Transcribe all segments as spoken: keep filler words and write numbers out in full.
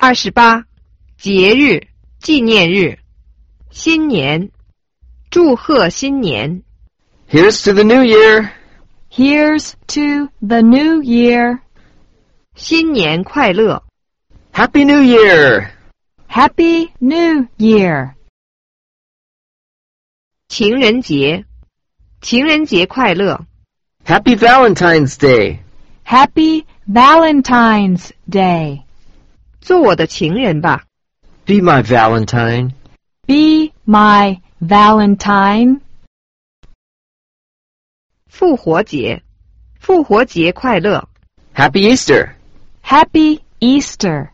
二十八，节日、纪念日、新年，祝贺新年。 Here's to the new year. Here's to the new year. 新年快乐。 Happy New Year. Happy New Year. 情人节，情人节快乐。 Happy Valentine's Day. Happy Valentine's Day. 做我的情人吧。 Be my Valentine. Be my Valentine. 复活节，复活节快乐。 Happy Easter. Happy Easter.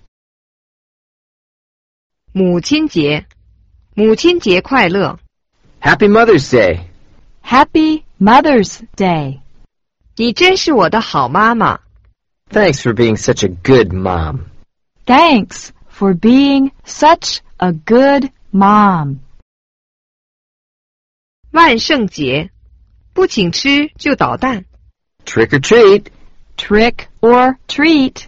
母亲节，母亲节快乐。 Happy Mother's Day. Happy Mother's Day. 你真是我的好妈妈。 Thanks for being such a good mom. Thanks for being such a good mom. 万圣节，不请吃就捣蛋。 Trick or treat. Trick or treat.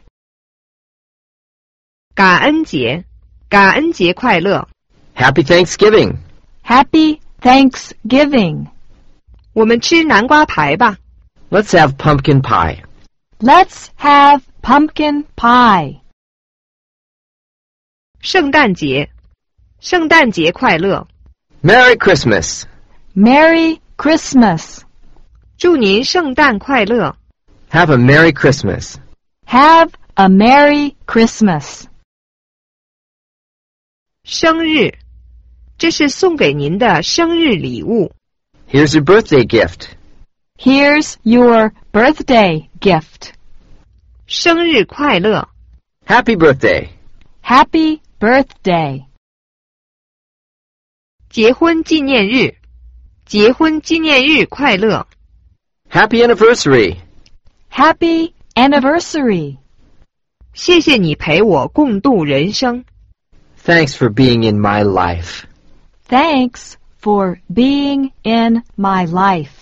感恩节，感恩节快乐。 Happy Thanksgiving. Happy Thanksgiving. 我们吃南瓜排吧。 Let's have pumpkin pie. Let's have pumpkin pie. 圣诞节，圣诞节快乐。 Merry Christmas. Merry Christmas. 祝您圣诞快乐。 Have a Merry Christmas. Have a Merry Christmas. 生日，这是送给您的生日礼物。 Here's your birthday gift. Here's your birthday gift. 生日快乐。 Happy birthday. Happy birthday. 结婚纪念日，结婚纪念日快乐。 Happy anniversary. Happy anniversary. 谢谢你陪我共度人生。 Thanks for being in my life. Thanks for being in my life.